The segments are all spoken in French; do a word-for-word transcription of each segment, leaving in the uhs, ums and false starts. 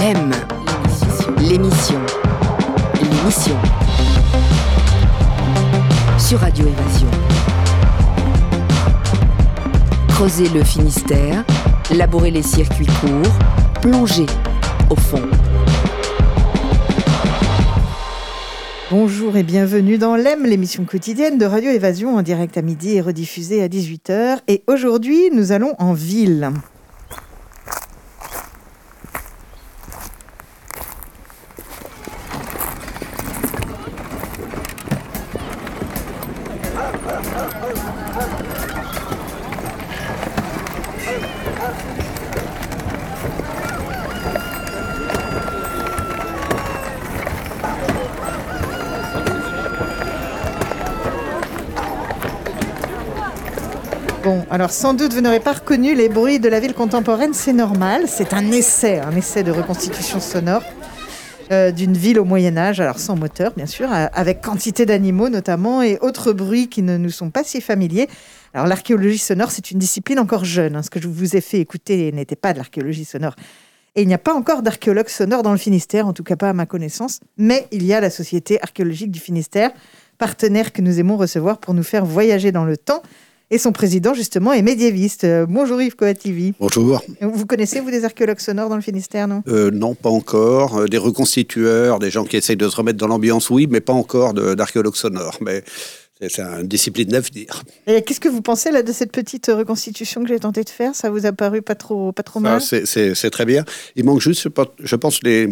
M. L'émission. L'émission. Sur Radio Évasion. Creuser le Finistère, labourer les circuits courts, plonger au fond. Bonjour et bienvenue dans l'E M, l'émission quotidienne de Radio Évasion en direct à midi et rediffusée à dix-huit heures. Et aujourd'hui, nous allons en ville. Bon, alors sans doute vous n'aurez pas reconnu les bruits de la ville contemporaine, c'est normal, c'est un essai, un essai de reconstitution sonore euh, d'une ville au Moyen-Âge, alors sans moteur bien sûr, avec quantité d'animaux notamment et autres bruits qui ne nous sont pas si familiers. Alors l'archéologie sonore, c'est une discipline encore jeune, hein. Ce que je vous ai fait écouter n'était pas de l'archéologie sonore. Et il n'y a pas encore d'archéologue sonore dans le Finistère, en tout cas pas à ma connaissance, mais il y a la Société archéologique du Finistère, partenaire que nous aimons recevoir pour nous faire voyager dans le temps. Et son président, justement, est médiéviste. Euh, bonjour Yves Coativi. Bonjour. Vous connaissez, vous, des archéologues sonores dans le Finistère, non euh, Non, pas encore. Euh, des reconstitueurs, des gens qui essayent de se remettre dans l'ambiance, oui, mais pas encore de, d'archéologues sonores. Mais c'est, c'est une discipline d'avenir. Et qu'est-ce que vous pensez là, de cette petite reconstitution que j'ai tenté de faire ? Ça vous a paru pas trop, pas trop mal ? Ça, c'est, c'est, c'est très bien. Il manque juste, je pense, les,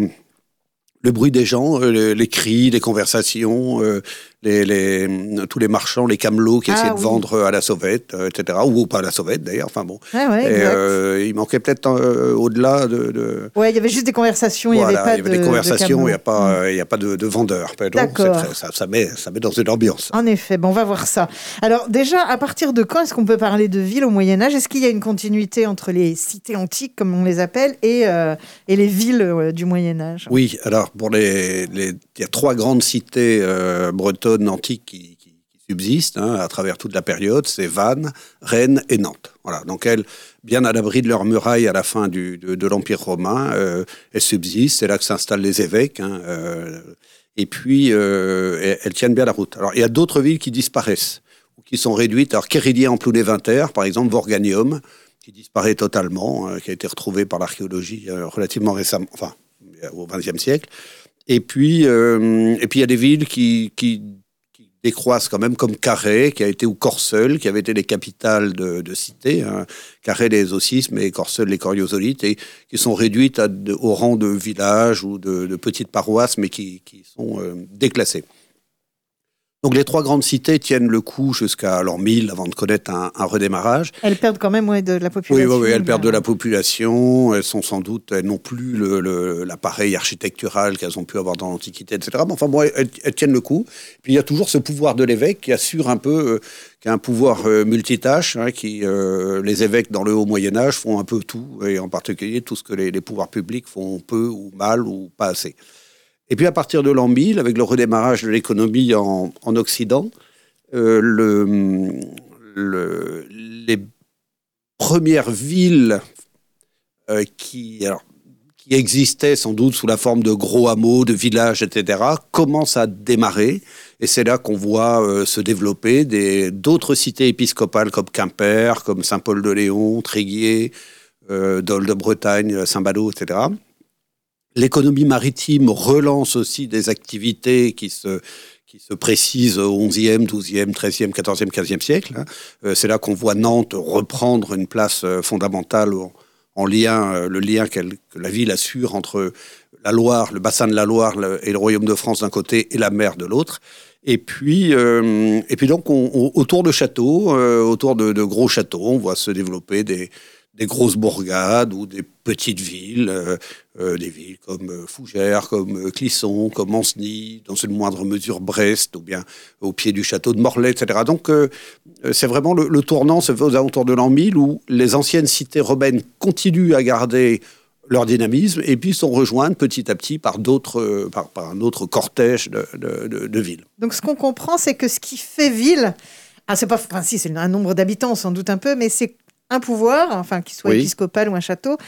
le bruit des gens, les, les cris, les conversations, euh, les, les, tous les marchands, les camelots qui ah, essaient oui. de vendre à la sauvette, euh, et cetera. Ou pas à la sauvette d'ailleurs. Enfin bon. Ah ouais, et, euh, il manquait peut-être euh, au-delà de, de. Ouais, il y avait juste des conversations. Voilà, il y avait pas il y avait de, des conversations. De il n'y a pas, il y a pas de, de vendeurs. Donc, D'accord. C'est très, ça, ça met, ça met dans une ambiance. En effet. Bon, on va voir ça. Alors déjà, à partir de quand est-ce qu'on peut parler de ville au Moyen Âge ? Est-ce qu'il y a une continuité entre les cités antiques, comme on les appelle, et euh, et les villes euh, du Moyen Âge ? Oui. Alors pour les, les, il y a trois grandes cités euh, bretonnes antiques qui subsistent hein, à travers toute la période, c'est Vannes, Rennes et Nantes. Voilà, donc elles, bien à l'abri de leurs murailles à la fin du, de, de l'Empire romain, euh, elles subsistent, c'est là que s'installent les évêques, hein, euh, et puis euh, elles, elles tiennent bien la route. Alors il y a d'autres villes qui disparaissent, ou qui sont réduites. Alors Quérillier-en-Plounéventaire, par exemple, Vorganium, qui disparaît totalement, euh, qui a été retrouvé par l'archéologie euh, relativement récemment, enfin au vingtième siècle. Et puis, euh, et puis il y a des villes qui... qui décroissent quand même, comme Carhaix, qui a été, ou Corseul, qui avait été les capitales de, de cités, hein. Carhaix les Ossismes et Corseul les Coriozolites, et qui sont réduites à, de, au rang de villages ou de, de petites paroisses, mais qui, qui sont euh, déclassées. Donc les trois grandes cités tiennent le coup jusqu'à l'an mille avant de connaître un, un redémarrage. Elles perdent quand même ouais, de la population. Oui, oui, oui elles perdent de la population. Elles sont sans doute, elles n'ont plus le, le, l'appareil architectural qu'elles ont pu avoir dans l'Antiquité, et cetera. Mais enfin bon, elles, elles tiennent le coup. Puis il y a toujours ce pouvoir de l'évêque qui assure un peu, euh, qui a un pouvoir euh, multitâche, hein, qui euh, les évêques dans le haut Moyen Âge font un peu tout, et en particulier tout ce que les, les pouvoirs publics font peu ou mal ou pas assez. Et puis à partir de l'an mille, avec le redémarrage de l'économie en, en Occident, euh, le, le, les premières villes euh, qui, alors, qui existaient sans doute sous la forme de gros hameaux, de villages, et cetera, commencent à démarrer. Et c'est là qu'on voit euh, se développer des, d'autres cités épiscopales comme Quimper, comme Saint-Paul-de-Léon, Tréguier, euh, Dol de Bretagne, Saint-Malo, et cetera. L'économie maritime relance aussi des activités qui se, qui se précisent au onzième, douzième, treizième, quatorzième, quinzième siècle. Euh, c'est là qu'on voit Nantes reprendre une place fondamentale en, en lien, le lien qu'elle, que la ville assure entre la Loire, le bassin de la Loire et le Royaume de France d'un côté et la mer de l'autre. Et puis, euh, et puis donc, on, on, autour de châteaux, euh, autour de, de gros châteaux, on voit se développer des... des grosses bourgades ou des petites villes, euh, euh, des villes comme euh, Fougères, comme euh, Clisson, comme Ancenis, dans une moindre mesure Brest, ou bien au pied du château de Morlaix, et cetera. Donc euh, c'est vraiment le, le tournant se fait aux alentours de l'an mille, où les anciennes cités romaines continuent à garder leur dynamisme et puis sont rejointes petit à petit par, d'autres, par, par un autre cortège de, de, de, de villes. Donc ce qu'on comprend, c'est que ce qui fait ville, ah, c'est pas, enfin si, c'est un nombre d'habitants sans doute un peu, mais c'est un pouvoir, enfin qu'il soit oui. épiscopal ou un château,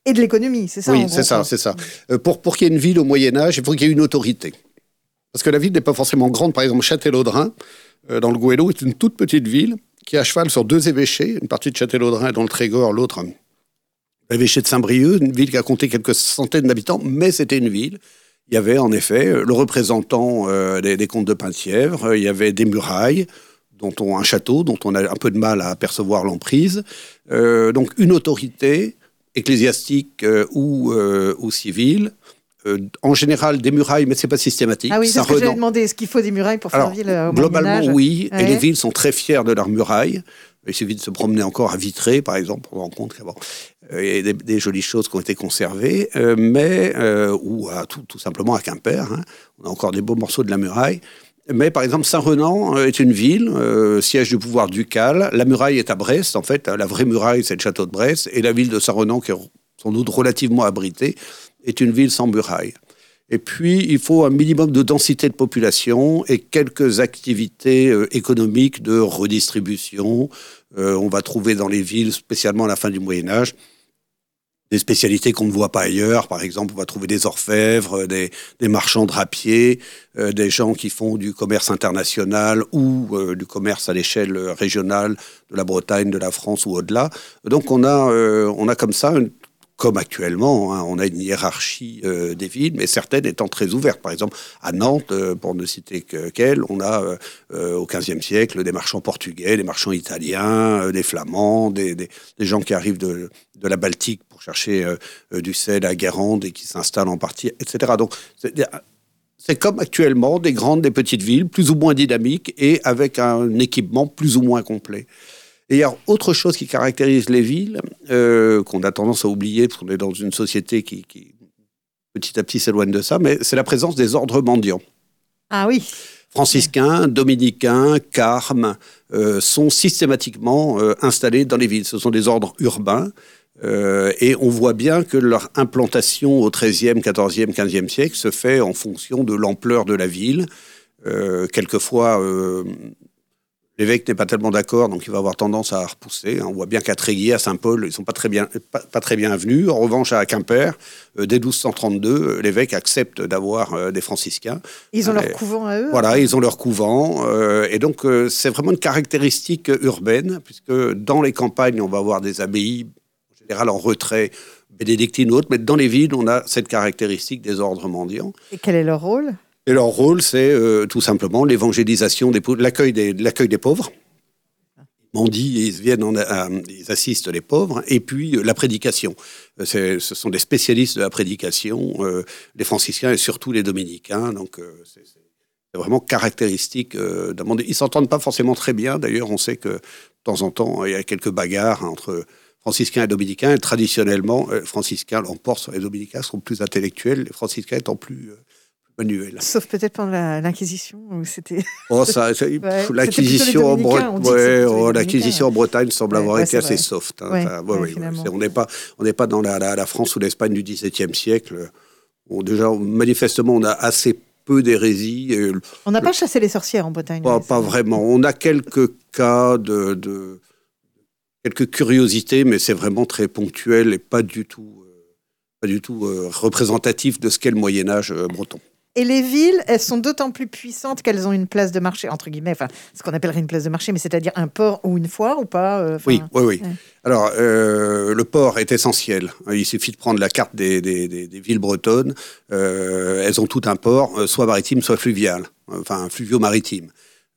Et de l'économie, c'est ça? Oui, en c'est gros, ça, quoi. c'est ça. Euh, pour pour qu'il y ait une ville au Moyen-Âge, il faut qu'il y ait une autorité. Parce que la ville n'est pas forcément grande. Par exemple, Châtellerault, euh, dans le Goëlo, est une toute petite ville qui est à cheval sur deux évêchés. Une partie de Châtellerault est dans le Trégor, l'autre, l'évêché de Saint-Brieuc, une ville qui a compté quelques centaines d'habitants, mais c'était une ville. Il y avait en effet le représentant euh, des, des comtes de Penthièvre, il y avait des murailles, dont on, un château dont on a un peu de mal à apercevoir l'emprise. Euh, donc une autorité ecclésiastique euh, ou, euh, ou civile. Euh, en général, des murailles, mais ce n'est pas systématique. Ah oui, c'est ce que Saint-Renan- j'avais demandé. Est-ce qu'il faut des murailles pour faire Alors, ville euh, au globalement, Moyen-Âge? oui. Ouais. Et les villes sont très fières de leurs murailles. Il suffit de se promener encore à Vitré, par exemple, on rencontre qu'il y a des, des jolies choses qui ont été conservées, euh, mais, euh, ou à, tout, tout simplement à Quimper. Hein. On a encore des beaux morceaux de la muraille. Mais par exemple, Saint-Renan est une ville, euh, siège du pouvoir ducal. La muraille est à Brest. En fait, la vraie muraille, c'est le château de Brest. Et la ville de Saint-Renan, qui est sans doute relativement abritée, est une ville sans muraille. Et puis, il faut un minimum de densité de population et quelques activités euh, économiques de redistribution. Euh, on va trouver dans les villes, spécialement à la fin du Moyen-Âge, des spécialités qu'on ne voit pas ailleurs. Par exemple, on va trouver des orfèvres, des, des marchands drapiers, euh, des gens qui font du commerce international ou euh, du commerce à l'échelle régionale de la Bretagne, de la France ou au-delà. Donc, on a, euh, on a comme ça une comme actuellement, hein, on a une hiérarchie euh, des villes, mais certaines étant très ouvertes. Par exemple, à Nantes, euh, pour ne citer que, qu'elle, on a euh, euh, au quinzième siècle des marchands portugais, des marchands italiens, euh, des flamands, des, des, des gens qui arrivent de, de la Baltique pour chercher euh, euh, du sel à Guérande et qui s'installent en partie, et cetera. Donc, c'est, c'est comme actuellement des grandes, des petites villes, plus ou moins dynamiques et avec un équipement plus ou moins complet. Et il y a autre chose qui caractérise les villes, euh, qu'on a tendance à oublier, parce qu'on est dans une société qui, qui petit à petit s'éloigne de ça, mais c'est la présence des ordres mendiants. Ah oui. Franciscains, dominicains, carmes euh, sont systématiquement euh, installés dans les villes. Ce sont des ordres urbains. Euh, et on voit bien que leur implantation au treizième, quatorzième, quinzième siècle se fait en fonction de l'ampleur de la ville. Euh, quelquefois... Euh, L'évêque n'est pas tellement d'accord, donc il va avoir tendance à repousser. On voit bien qu'à Tréguier, à Saint-Paul, ils ne sont pas très bien, pas, pas très bien venus. En revanche, à Quimper, euh, dès douze cent trente-deux, l'évêque accepte d'avoir euh, des franciscains. Ils ont euh, leur couvent à eux? Voilà, ils ont leur couvent. Euh, et donc, euh, c'est vraiment une caractéristique urbaine, puisque dans les campagnes, on va avoir des abbayes, en général en retrait, bénédictines ou autres, mais dans les villes, on a cette caractéristique des ordres mendiants. Et quel est leur rôle? Et leur rôle, c'est euh, tout simplement l'évangélisation, des pauvres, l'accueil des, l'accueil des pauvres. Ils mendient et ils viennent, en, à, ils assistent les pauvres. Et puis euh, la prédication. C'est, ce sont des spécialistes de la prédication, euh, les franciscains et surtout les dominicains. Donc euh, c'est, c'est vraiment caractéristique euh, d'un monde. Ils s'entendent pas forcément très bien. D'ailleurs, on sait que de temps en temps, il y a quelques bagarres entre franciscains et dominicains. Et traditionnellement, euh, franciscains l'emportent sur les dominicains, sont plus intellectuels, les franciscains étant plus... Euh, manuel. Sauf peut-être pendant la, l'Inquisition, où c'était... Oh, ça, ça, ouais, l'acquisition, en, Bre- ouais, oh, l'acquisition en Bretagne semble ouais, avoir ouais, été assez vrai. soft. Hein. Ouais, enfin, ouais, ouais, ouais, c'est, on n'est pas, on n'est pas dans la, la, la France ou l'Espagne du dix-septième siècle. On, déjà, manifestement, on a assez peu d'hérésies. Et, on n'a pas chassé les sorcières en Bretagne. Pas, ouais, pas vraiment. On a quelques cas de, de... quelques curiosités, mais c'est vraiment très ponctuel et pas du tout, euh, pas du tout euh, représentatif de ce qu'est le Moyen-Âge euh, breton. Et les villes, elles sont d'autant plus puissantes qu'elles ont une place de marché, entre guillemets, enfin, ce qu'on appellerait une place de marché, mais c'est-à-dire un port ou une foire ou pas euh, Oui, oui, oui. Ouais. Alors, euh, le port est essentiel. Il suffit de prendre la carte des, des, des, des villes bretonnes. Euh, elles ont tout un port, soit maritime, soit fluvial. Enfin, fluvio-maritime.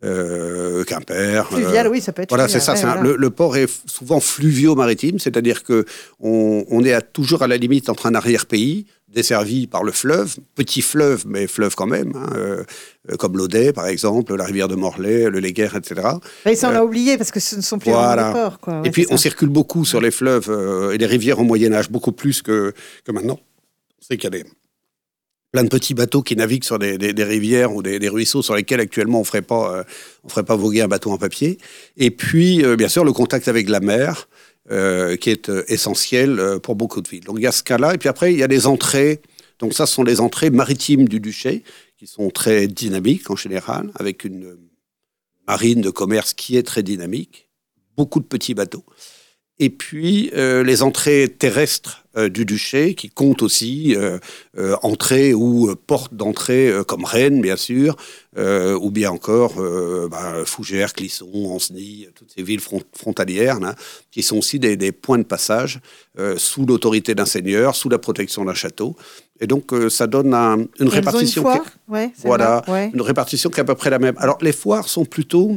Euh, Quimper. Fluvial, euh, oui, ça peut être Voilà, fluvial, c'est ça. ouais, c'est un, voilà. le, le port est souvent fluvio-maritime, c'est-à-dire que on, on est à, toujours à la limite entre un arrière-pays, desservi par le fleuve, petit fleuve, mais fleuve quand même, hein, euh, comme l'Audet, par exemple, la rivière de Morlaix, le Léguerre, et cetera. Et ça, on Euh, l'a oublié, parce que ce ne sont plus voilà. vraiment des ports. Quoi. Ouais, et puis, c'est on ça. circule beaucoup sur les fleuves euh, et les rivières au Moyen-Âge, beaucoup plus que, que maintenant. On sait qu'il y a des, plein de petits bateaux qui naviguent sur des, des, des rivières ou des, des ruisseaux sur lesquels, actuellement, on ne ferait pas, euh, on ferait pas voguer un bateau en papier. Et puis, euh, bien sûr, le contact avec la mer, euh, qui est euh, essentiel euh, pour beaucoup de villes. Donc, il y a ce cas-là. Et puis après, il y a les entrées. Donc ça, ce sont les entrées maritimes du duché, qui sont très dynamiques en général, avec une marine de commerce qui est très dynamique, beaucoup de petits bateaux. Et puis, euh, les entrées terrestres euh, du duché, qui comptent aussi euh, euh, entrées ou euh, portes d'entrée, euh, comme Rennes, bien sûr, euh, ou bien encore euh, bah, Fougères, Clisson, Ancenis, toutes ces villes front- frontalières, là, qui sont aussi des, des points de passage euh, sous l'autorité d'un seigneur, sous la protection d'un château. Et donc, euh, ça donne un, une Et répartition... Elles ont une foire, qui, ouais, voilà, ouais. une répartition qui est à peu près la même. Alors, les foires sont plutôt...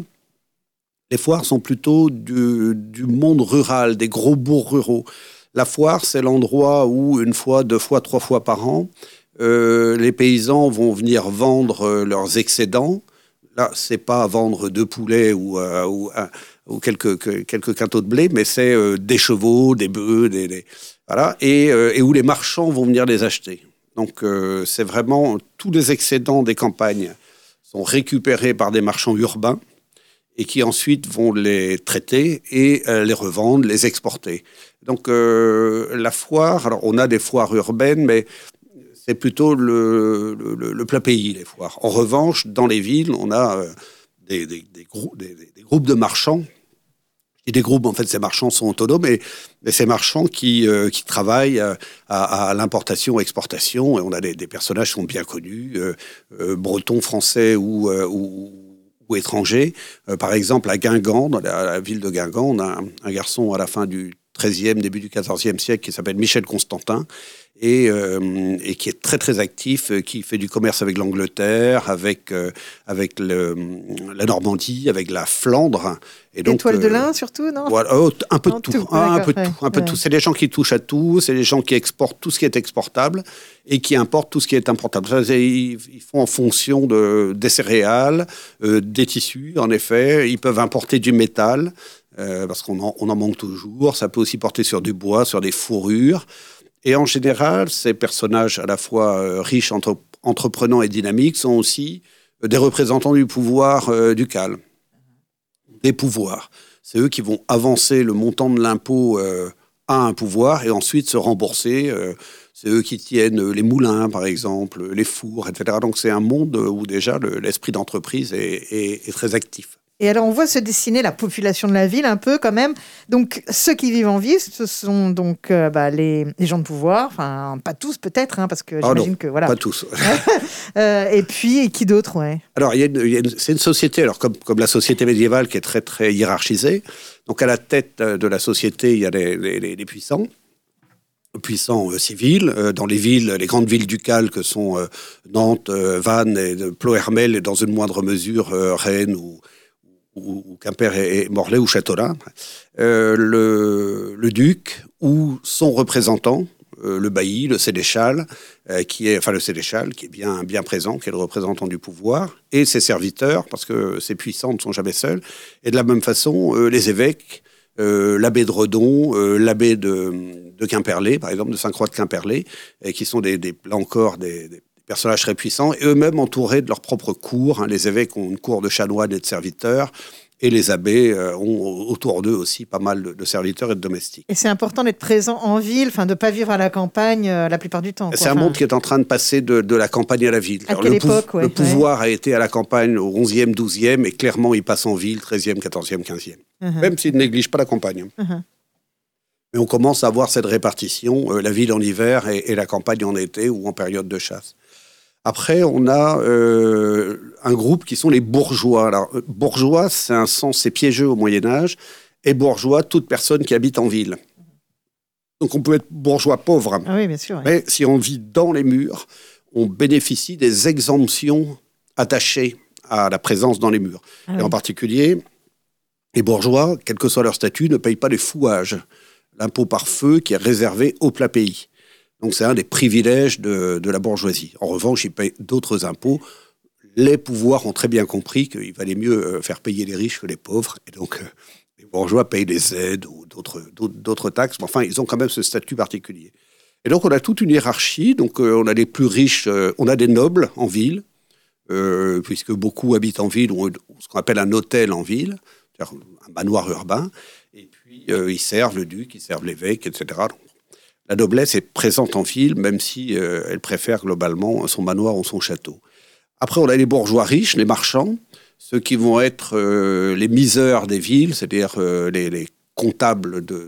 Les foires sont plutôt du, du monde rural, des gros bourgs ruraux. La foire, c'est l'endroit où, une fois, deux fois, trois fois par an, euh, les paysans vont venir vendre euh, leurs excédents. Là, c'est pas vendre deux poulets ou, euh, ou, euh, ou quelques, que, quelques quintaux de blé, mais c'est euh, des chevaux, des bœufs, des, des, voilà, et, euh, et où les marchands vont venir les acheter. Donc, euh, c'est vraiment tous les excédents des campagnes sont récupérés par des marchands urbains et qui ensuite vont les traiter et euh, les revendre, les exporter. Donc euh, la foire, alors on a des foires urbaines, mais c'est plutôt le, le, le plat pays, les foires. En revanche, dans les villes, on a euh, des, des, des, grou- des, des groupes de marchands. Et des groupes, en fait, ces marchands sont autonomes, mais, mais ces marchands qui, euh, qui travaillent à, à, à l'importation-exportation. Et on a des, des personnages qui sont bien connus, euh, euh, bretons, français ou... Euh, ou ou étrangers. Euh, par exemple, à Guingamp, dans la, la ville de Guingamp, on a un, un garçon à la fin du treizième, début du quatorzième siècle qui s'appelle Michel Constantin et, euh, et qui est très très actif, euh, qui fait du commerce avec l'Angleterre, avec, euh, avec le, la Normandie, avec la Flandre. Et donc, Étoile de euh, lin surtout, non? Voilà, oh, un peu de En tout, tout, un, un d'accord, peu de ouais, tout, un peu de ouais. tout. C'est des gens qui touchent à tout, c'est des gens qui exportent tout ce qui est exportable et qui importent tout ce qui est importable. Ça, c'est, ils, ils font en fonction de, des céréales, euh, des tissus, en effet. Ils peuvent importer du métal, euh, parce qu'on en, on en manque toujours. Ça peut aussi porter sur du bois, sur des fourrures. Et en général, ces personnages à la fois euh, riches, entre, entreprenants et dynamiques sont aussi euh, des représentants du pouvoir euh, ducal, des pouvoirs. C'est eux qui vont avancer le montant de l'impôt euh, à un pouvoir et ensuite se rembourser. Euh, c'est eux qui tiennent les moulins, par exemple, les fours, et cetera. Donc c'est un monde où déjà le, l'esprit d'entreprise est, est, est très actif. Et alors, on voit se dessiner la population de la ville un peu quand même. Donc, ceux qui vivent en ville, ce sont donc euh, bah, les, les gens de pouvoir. Enfin, pas tous peut-être, hein, parce que Ah j'imagine non, que voilà. pas tous. euh, et puis, et qui d'autre, ouais. Alors, il y a une, il y a une, c'est une société, alors comme, comme la société médiévale, qui est très très hiérarchisée. Donc, à la tête de la société, il y a les, les, les puissants. puissants euh, civils, euh, dans les villes, les grandes villes ducales que sont euh, Nantes, euh, Vannes, et de Ploërmel, et dans une moindre mesure euh, Rennes ou ou Quimper et Morlaix ou Châteaulin, euh, le, le duc ou son représentant, euh, le bailli, le sénéchal, euh, qui est, enfin le sénéchal, qui est bien, bien présent, qui est le représentant du pouvoir, et ses serviteurs, parce que ces puissants ne sont jamais seuls, et de la même façon, euh, les évêques, euh, l'abbé de Redon, euh, l'abbé de, de Quimperlé, par exemple, de Sainte-Croix de Quimperlé, et qui sont des, des, là encore des, des personnages très puissants, et eux-mêmes entourés de leur propre cour. Hein. Les évêques ont une cour de chanoines et de serviteurs, et les abbés euh, ont autour d'eux aussi pas mal de, de serviteurs et de domestiques. Et c'est important d'être présent en ville, enfin de ne pas vivre à la campagne euh, la plupart du temps. Quoi. C'est un enfin... monde qui est en train de passer de, de la campagne à la ville. À Alors, quelle le, époque, pou- ouais, le pouvoir ouais. a été à la campagne au onzième, douzième, et clairement il passe en ville treizième, quatorzième, quinzième. Uh-huh. Même s'il ne néglige pas la campagne. Uh-huh. Mais on commence à voir cette répartition, euh, la ville en hiver et, et la campagne en été ou en période de chasse. Après, on a euh, un groupe qui sont les bourgeois. Alors, bourgeois, c'est un sens, c'est piégeux au Moyen-Âge, et bourgeois, toute personne qui habite en ville. Donc, on peut être bourgeois pauvre. Ah oui, bien sûr. Oui. Mais si on vit dans les murs, on bénéficie des exemptions attachées à la présence dans les murs. Ah et oui. en particulier, les bourgeois, quel que soit leur statut, ne payent pas les fouages, l'impôt par feu qui est réservé au plat pays. Donc c'est un des privilèges de, de la bourgeoisie. En revanche, ils payent d'autres impôts. Les pouvoirs ont très bien compris qu'il valait mieux faire payer les riches que les pauvres. Et donc, euh, les bourgeois payent des aides ou d'autres, d'autres, d'autres taxes. Mais enfin, ils ont quand même ce statut particulier. Et donc, on a toute une hiérarchie. Donc, euh, on a les plus riches, euh, on a des nobles en ville, euh, puisque beaucoup habitent en ville, ou ce qu'on appelle un hôtel en ville, c'est-à-dire un manoir urbain. Et puis, euh, ils servent le duc, ils servent l'évêque, et cetera. Donc, la noblesse est présente en ville, même si euh, elle préfère globalement son manoir ou son château. Après, on a les bourgeois riches, les marchands, ceux qui vont être euh, les miseurs des villes, c'est-à-dire euh, les, les comptables de, de, des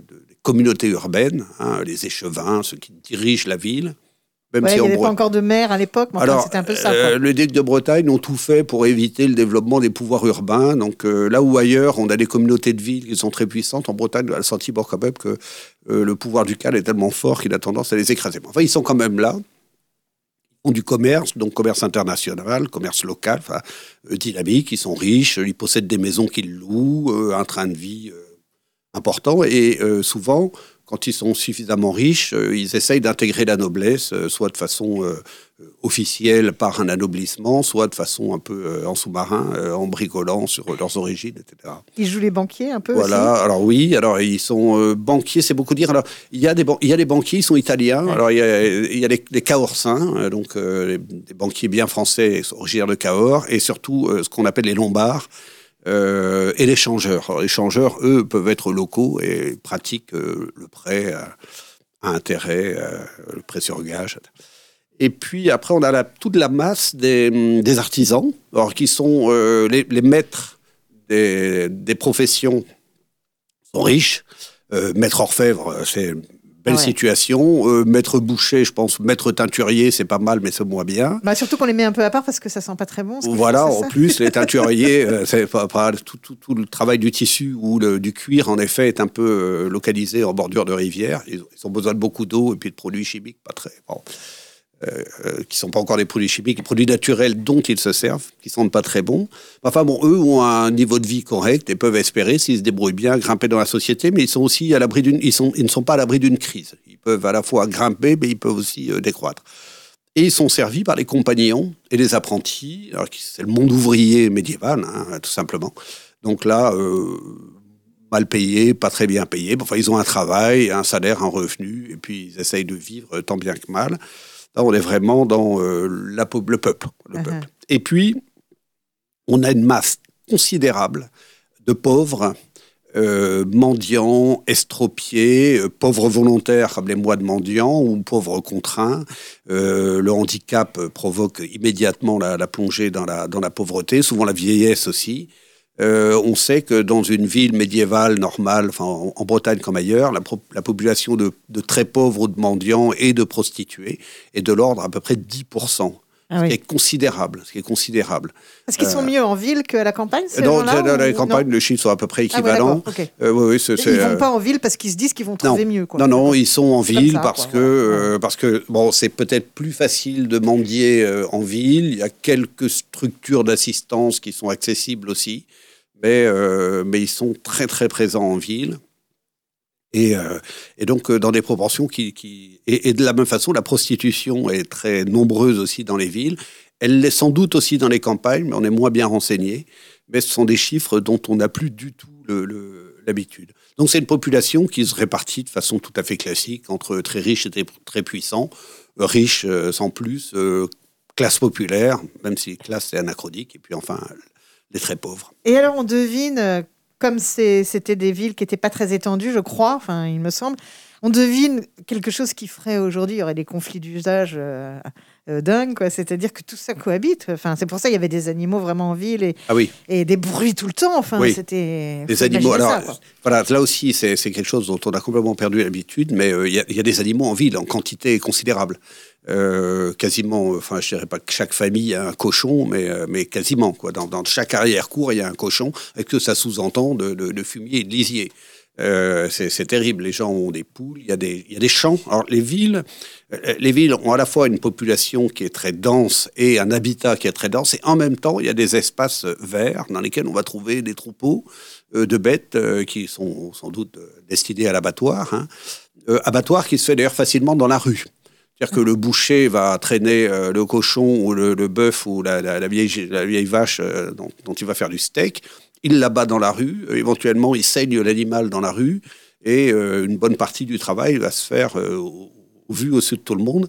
communauté urbaine, hein, les échevins, ceux qui dirigent la ville. Même ouais, si il n'y avait Bre... pas encore de maire à l'époque, mais Alors, enfin, c'était un peu ça. Euh, les ducs de Bretagne ont tout fait pour éviter le développement des pouvoirs urbains. Donc euh, là où ailleurs, on a des communautés de villes qui sont très puissantes, en Bretagne, on a le sentiment quand même que euh, le pouvoir ducal est tellement fort qu'il a tendance à les écraser. Enfin, ils sont quand même là. Ils font du commerce, donc commerce international, commerce local, enfin, euh, dynamique, ils sont riches, ils possèdent des maisons qu'ils louent, euh, un train de vie euh, important. Et euh, souvent, quand ils sont suffisamment riches, euh, ils essayent d'intégrer la noblesse, euh, soit de façon euh, officielle par un anoblissement, soit de façon un peu euh, en sous-marin, euh, en bricolant sur euh, leurs origines, et cetera. Ils jouent les banquiers un peu Voilà, aussi. alors oui, alors ils sont euh, banquiers, c'est beaucoup dire. Alors, il y a des, ban- il y a des banquiers, ils sont italiens. Ouais. Alors, il y a, il y a les, les Cahorsins, euh, donc euh, les, des banquiers bien français, originaires de Cahors, et surtout euh, ce qu'on appelle les Lombards. Euh, et les changeurs. Alors, les changeurs, eux, peuvent être locaux et pratiquent euh, le prêt à, à intérêt, euh, le prêt sur gage. Et puis après, on a la, toute la masse des, des artisans, alors, qui sont euh, les, les maîtres des, des professions, sont riches. Euh, maître orfèvre, c'est une belle ah ouais. situation. Euh, maître boucher, je pense, maître teinturier, c'est pas mal, mais c'est moins bien. Bah, surtout qu'on les met un peu à part parce que ça sent pas très bon. Voilà, en plus, les teinturiers, euh, c'est pas, pas, tout, tout, tout le travail du tissu ou le, du cuir, en effet, est un peu euh, localisé en bordure de rivière. Ils, ils ont besoin de beaucoup d'eau et puis de produits chimiques, pas très... Bon. Euh, euh, qui ne sont pas encore des produits chimiques, des produits naturels dont ils se servent, qui ne sont pas très bons. Enfin bon, eux ont un niveau de vie correct et peuvent espérer, s'ils se débrouillent bien, grimper dans la société, mais ils sont aussi à l'abri d'une, ils sont, ils ne sont pas à l'abri d'une crise. Ils peuvent à la fois grimper, mais ils peuvent aussi euh, décroître. Et ils sont servis par les compagnons et les apprentis. Alors, c'est le monde ouvrier médiéval, hein, tout simplement. Donc là, euh, mal payés, pas très bien payés. Enfin, ils ont un travail, un salaire, un revenu, et puis ils essayent de vivre tant bien que mal. Là, on est vraiment dans euh, la, le peuple. Le uh-huh. peuple. Et puis, on a une masse considérable de pauvres, euh, mendiants, estropiés, euh, pauvres volontaires comme les mois de mendiants ou pauvres contraints. Euh, le handicap provoque immédiatement la, la plongée dans la, dans la pauvreté, souvent la vieillesse aussi. Euh, on sait que dans une ville médiévale normale, enfin en, en Bretagne comme ailleurs, la, pro- la population de, de très pauvres ou de mendiants et de prostituées est de l'ordre à peu près de dix pour cent. Ah oui. Ce qui est considérable, ce qui est considérable. Parce qu'ils sont euh, mieux en ville qu'à la campagne, ces Non, gens-là, dans la ou... campagne, les chiffres sont à peu près équivalents. Ah ouais, okay. euh, oui, oui, c'est, c'est, ils ne vont pas en ville parce qu'ils se disent qu'ils vont trouver non, mieux. Quoi. Non, non, ils sont en ville ça, parce, que, voilà. euh, parce que bon, c'est peut-être plus facile de mendier euh, en ville. Il y a quelques structures d'assistance qui sont accessibles aussi. Mais, euh, mais ils sont très, très présents en ville. Et, euh, et donc, euh, dans des proportions qui... qui et, et de la même façon, la prostitution est très nombreuse aussi dans les villes. Elle l'est sans doute aussi dans les campagnes, mais on est moins bien renseigné. Mais ce sont des chiffres dont on n'a plus du tout le, le, l'habitude. Donc, c'est une population qui se répartit de façon tout à fait classique entre très riches et très, très puissants, euh, riches euh, sans plus, euh, classe populaire, même si classe c'est anachronique, et puis enfin... les très pauvres. Et alors, on devine, euh, comme c'est, c'était des villes qui n'étaient pas très étendues, je crois, enfin, il me semble, on devine quelque chose qui ferait aujourd'hui, il y aurait des conflits d'usage euh, euh, dingues, quoi. C'est-à-dire que tout ça cohabite. Enfin, c'est pour ça qu'il y avait des animaux vraiment en ville et, ah oui. et des bruits tout le temps. Enfin, oui. c'était... Des animaux, alors, ça, voilà, là aussi, c'est, c'est quelque chose dont on a complètement perdu l'habitude, mais il euh, y, y a des animaux en ville en quantité considérable. Euh, quasiment, enfin, je dirais pas que chaque famille a un cochon, mais, euh, mais quasiment, quoi. Dans, dans chaque arrière-cour, il y a un cochon, avec que ça sous-entend de, de, de fumier et de lisier. Euh, c'est, c'est terrible. Les gens ont des poules, il y a des, il y a des champs. Alors, les villes, les villes ont à la fois une population qui est très dense et un habitat qui est très dense, et en même temps, il y a des espaces verts dans lesquels on va trouver des troupeaux euh, de bêtes euh, qui sont sans doute destinés à l'abattoir. Hein. Euh, abattoir qui se fait d'ailleurs facilement dans la rue. C'est-à-dire que le boucher va traîner euh, le cochon ou le, le bœuf ou la, la, la, vieille, la vieille vache euh, dont, dont il va faire du steak. Il l'abat dans la rue. Euh, éventuellement, il saigne l'animal dans la rue. Et euh, une bonne partie du travail va se faire euh, au, au vu au sud de tout le monde.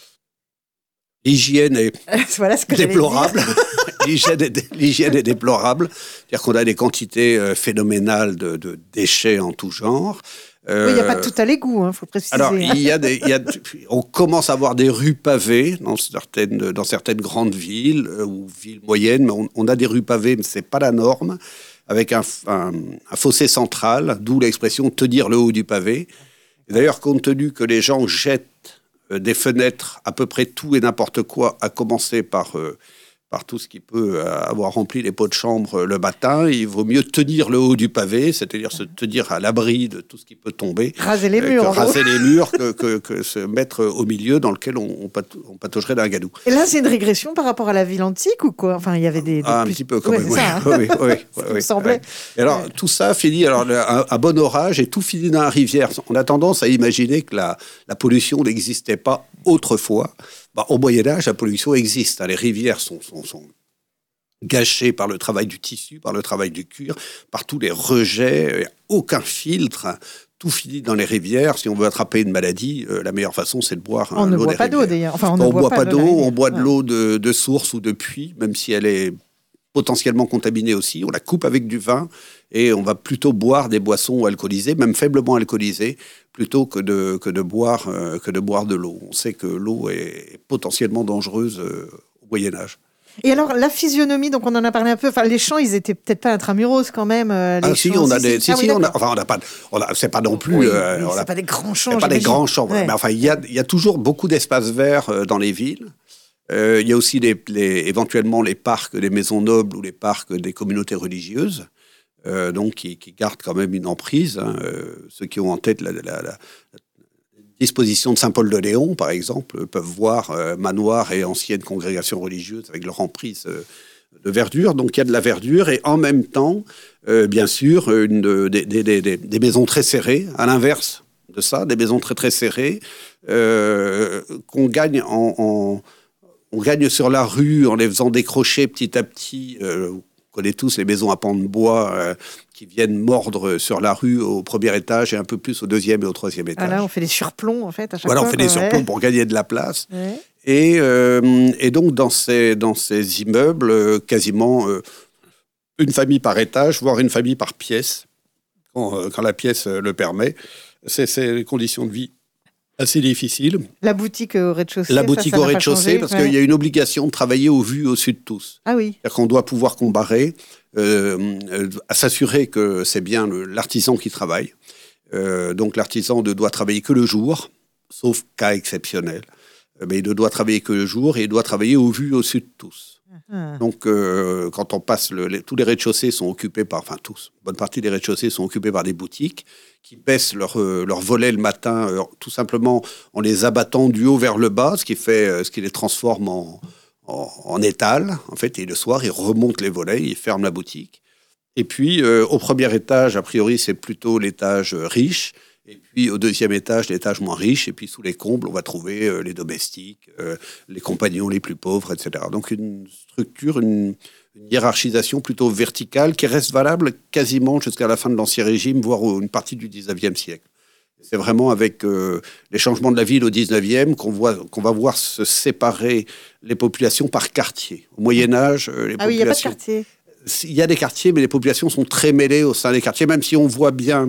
L'hygiène est voilà ce que déplorable. l'hygiène, est, l'hygiène est déplorable. C'est-à-dire qu'on a des quantités euh, phénoménales de, de déchets en tout genre. Euh, oui, il n'y a pas tout à l'égout, il hein, faut préciser. Alors, il y a des, il y a, on commence à avoir des rues pavées dans certaines, dans certaines grandes villes euh, ou villes moyennes, mais on, on a des rues pavées, mais ce n'est pas la norme. avec un, un, un fossé central, d'où l'expression « tenir le haut du pavé ». D'ailleurs, compte tenu que les gens jettent euh, des fenêtres à peu près tout et n'importe quoi, à commencer par... Euh, par tout ce qui peut avoir rempli les pots de chambre le matin, il vaut mieux tenir le haut du pavé, c'est-à-dire se tenir à l'abri de tout ce qui peut tomber. Raser les murs. Que raser les murs, que, que, que se mettre au milieu dans lequel on, on, pat- on pataugerait d'un gadou. Et là, c'est une régression par rapport à la ville antique ou quoi ? Enfin, il y avait des... des ah, plus... Un petit peu quand ouais, même, oui. Ça, hein. oui. oui, oui, ça oui, me semblait. Ouais. Et alors, ouais. tout ça finit, alors, un, un bon orage et tout finit dans la rivière. On a tendance à imaginer que la, la pollution n'existait pas autrefois. Bah, au Moyen-Âge, la pollution existe. Les rivières sont... sont, sont gâché par le travail du tissu, par le travail du cuir, par tous les rejets, aucun filtre, tout finit dans les rivières. Si on veut attraper une maladie, euh, la meilleure façon, c'est de boire on euh, ne l'eau boit des pas rivières. d'eau d'ailleurs. Enfin, on Quand ne on boit, boit pas, pas de d'eau, l'eau, on boit de ouais. l'eau de, de source ou de puits, même si elle est potentiellement contaminée aussi. On la coupe avec du vin et on va plutôt boire des boissons alcoolisées, même faiblement alcoolisées, plutôt que de, que de, boire, euh, que de boire de l'eau. On sait que l'eau est potentiellement dangereuse euh, au Moyen-Âge. Et alors, la physionomie, donc on en a parlé un peu, enfin, les champs, ils étaient peut-être pas intramuros quand même. Euh, les ah si, champs, on a si, des... si, Si, ah, si, oui, on a... Enfin, on n'a pas... On a, c'est pas non plus... Oui, euh, oui, on c'est a, pas des grands champs, c'est pas des j'imagine. grands champs, Ouais. mais enfin, il y a, il y a toujours beaucoup d'espaces verts euh, dans les villes. Euh, il y a aussi les, les, éventuellement les parcs des maisons nobles ou les parcs des communautés religieuses, euh, donc qui, qui gardent quand même une emprise. Hein, euh, ceux qui ont en tête la, la, la, la disposition de Saint-Paul-de-Léon, par exemple, peuvent voir euh, manoirs et anciennes congrégations religieuses avec leur emprise euh, de verdure. Donc il y a de la verdure et en même temps, euh, bien sûr, une, des, des, des, des maisons très serrées, à l'inverse de ça, des maisons très très serrées, euh, qu'on gagne en, en on gagne sur la rue en les faisant décrocher petit à petit. Euh, on connaît tous les maisons à pans de bois euh, qui viennent mordre sur la rue au premier étage et un peu plus au deuxième et au troisième étage. Ah là, on fait des surplombs en fait à chaque voilà, fois. on fait des quoi, surplombs ouais. pour gagner de la place. Ouais. Et, euh, et donc, dans ces, dans ces immeubles, euh, quasiment euh, une famille par étage, voire une famille par pièce, quand, euh, quand la pièce euh, le permet. C'est, c'est les conditions de vie assez difficiles. La boutique au rez-de-chaussée. La ça, boutique ça au n'a pas rez-de-chaussée, changé, parce ouais. qu'il y a une obligation de travailler au vu au sud de tous. Ah oui. C'est-à-dire qu'on doit pouvoir comparer, euh, euh, à s'assurer que c'est bien le, l'artisan qui travaille. Euh, donc l'artisan ne doit travailler que le jour, sauf cas exceptionnel. Mais il ne doit travailler que le jour et il doit travailler au vu au sud de tous. Ah. Donc, euh, quand on passe, le, les, tous les rez-de-chaussée sont occupés par, enfin tous, une bonne partie des rez-de-chaussée sont occupés par des boutiques qui baissent leur, euh, leur volet le matin, euh, tout simplement en les abattant du haut vers le bas, ce qui fait, euh, ce qui les transforme en, en, en étal, en fait. Et le soir, ils remontent les volets, ils ferment la boutique. Et puis, euh, au premier étage, a priori, c'est plutôt l'étage riche. Et puis, au deuxième étage, l'étage moins riche. Et puis, sous les combles, on va trouver euh, les domestiques, euh, les compagnons les plus pauvres, et cetera. Donc, une structure, une, une hiérarchisation plutôt verticale qui reste valable quasiment jusqu'à la fin de l'Ancien Régime, voire une partie du dix-neuvième siècle. C'est vraiment avec euh, les changements de la ville au dix-neuvième qu'on, voit, qu'on va voir se séparer les populations par quartier. Au Moyen-Âge, euh, les Ah oui, il n'y a pas de populations... quartier. Il y a des quartiers, mais les populations sont très mêlées au sein des quartiers, même si on voit bien...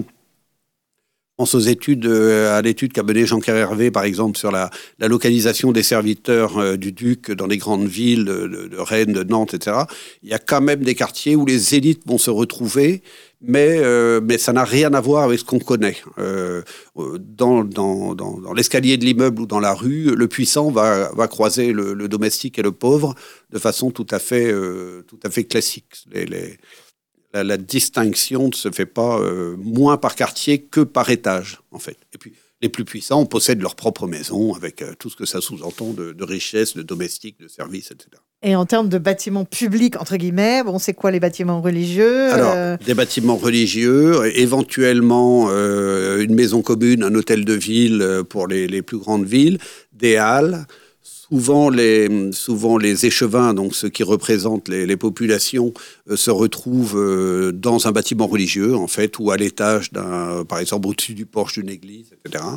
Je pense aux études, à l'étude qu'a menée Jean-Pierre Hervé, par exemple, sur la, la localisation des serviteurs euh, du duc dans les grandes villes de, de Rennes, de Nantes, et cetera. Il y a quand même des quartiers où les élites vont se retrouver, mais, euh, mais ça n'a rien à voir avec ce qu'on connaît. Euh, dans, dans, dans, dans l'escalier de l'immeuble ou dans la rue, le puissant va, va croiser le, le domestique et le pauvre de façon tout à fait, euh, tout à fait classique. Les, les, La, la distinction ne se fait pas euh, moins par quartier que par étage, en fait. Et puis, les plus puissants possèdent leur propre maison, avec euh, tout ce que ça sous-entend de, de richesse, de domestiques, de services, et cetera. Et en termes de bâtiments publics, entre guillemets, bon, c'est quoi les bâtiments religieux ? Alors, euh... des bâtiments religieux, éventuellement euh, une maison commune, un hôtel de ville pour les, les plus grandes villes, des halles. Souvent les, souvent, les échevins, donc ceux qui représentent les, les populations, euh, se retrouvent euh, dans un bâtiment religieux, en fait, ou à l'étage, d'un, par exemple, au-dessus du porche d'une église, et cetera.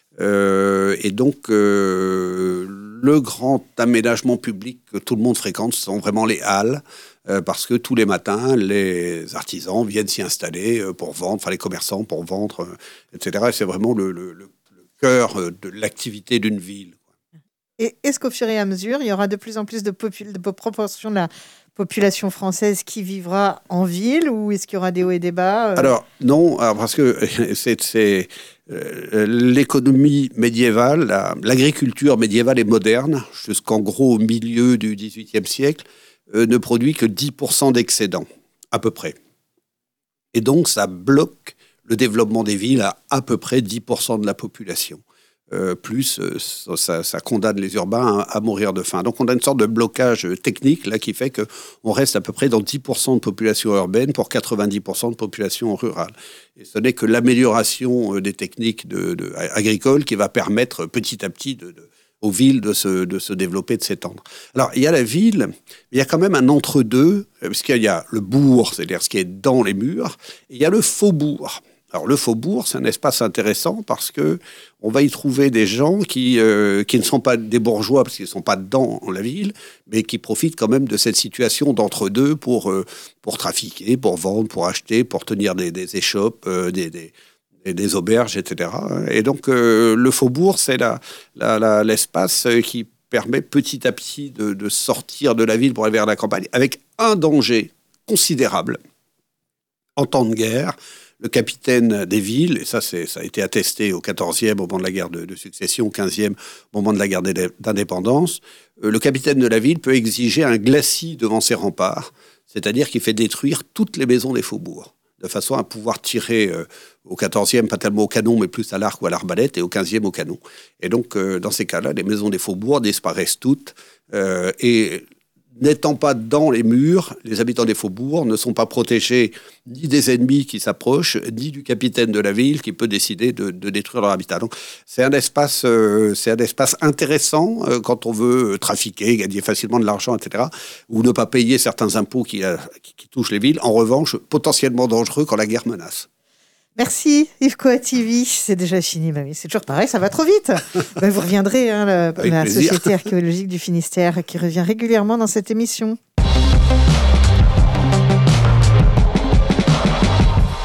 Euh, et donc, euh, le grand aménagement public que tout le monde fréquente, ce sont vraiment les halles, euh, parce que tous les matins, les artisans viennent s'y installer euh, pour vendre, enfin les commerçants pour vendre, euh, et cetera. Et c'est vraiment le, le, le, le cœur de l'activité d'une ville. Et est-ce qu'au fur et à mesure, il y aura de plus en plus de, popul- de proportion de la population française qui vivra en ville ou est-ce qu'il y aura des hauts et des bas ? Alors, non, alors parce que c'est, c'est euh, l'économie médiévale, la, l'agriculture médiévale et moderne, jusqu'en gros au milieu du dix-huitième siècle, euh, ne produit que dix pour cent d'excédent, à peu près. Et donc, ça bloque le développement des villes à à peu près dix pour cent de la population. Euh, plus euh, ça, ça condamne les urbains à, à mourir de faim. Donc on a une sorte de blocage technique là qui fait qu'on reste à peu près dans dix pour cent de population urbaine pour quatre-vingt-dix pour cent de population rurale. Et ce n'est que l'amélioration des techniques de, de, agricoles qui va permettre petit à petit de, de, aux villes de se, de se développer, de s'étendre. Alors il y a la ville, il y a quand même un entre-deux, parce qu'il y a le bourg, c'est-à-dire ce qui est dans les murs, et il y a le faubourg. Alors le faubourg, c'est un espace intéressant parce que on va y trouver des gens qui, euh, qui ne sont pas des bourgeois parce qu'ils ne sont pas dans la ville, mais qui profitent quand même de cette situation d'entre-deux pour, euh, pour trafiquer, pour vendre, pour acheter, pour tenir des, des échoppes, euh, des, des, des auberges, et cetera. Et donc euh, le faubourg, c'est la, la, la, l'espace qui permet petit à petit de, de sortir de la ville pour aller vers la campagne, avec un danger considérable en temps de guerre. Le capitaine des villes, et ça, c'est, ça a été attesté au quatorzième, au moment de la guerre de, de succession, au quinzième, au moment de la guerre d'indépendance, euh, le capitaine de la ville peut exiger un glacis devant ses remparts, c'est-à-dire qu'il fait détruire toutes les maisons des faubourgs, de façon à pouvoir tirer euh, au quatorzième, pas tellement au canon, mais plus à l'arc ou à l'arbalète, et au quinzième au canon. Et donc, euh, dans ces cas-là, les maisons des faubourgs disparaissent toutes, euh, et n'étant pas dans les murs, les habitants des faubourgs ne sont pas protégés ni des ennemis qui s'approchent, ni du capitaine de la ville qui peut décider de, de détruire leur habitat. Donc, c'est un espace, euh, c'est un espace intéressant euh, quand on veut trafiquer, gagner facilement de l'argent, et cetera, ou ne pas payer certains impôts qui, euh, qui, qui touchent les villes. En revanche, potentiellement dangereux quand la guerre menace. Merci Yves Coativi. C'est déjà fini, mamie. C'est toujours pareil, ça va trop vite. Ben, vous reviendrez, hein, la, la Société archéologique du Finistère qui revient régulièrement dans cette émission.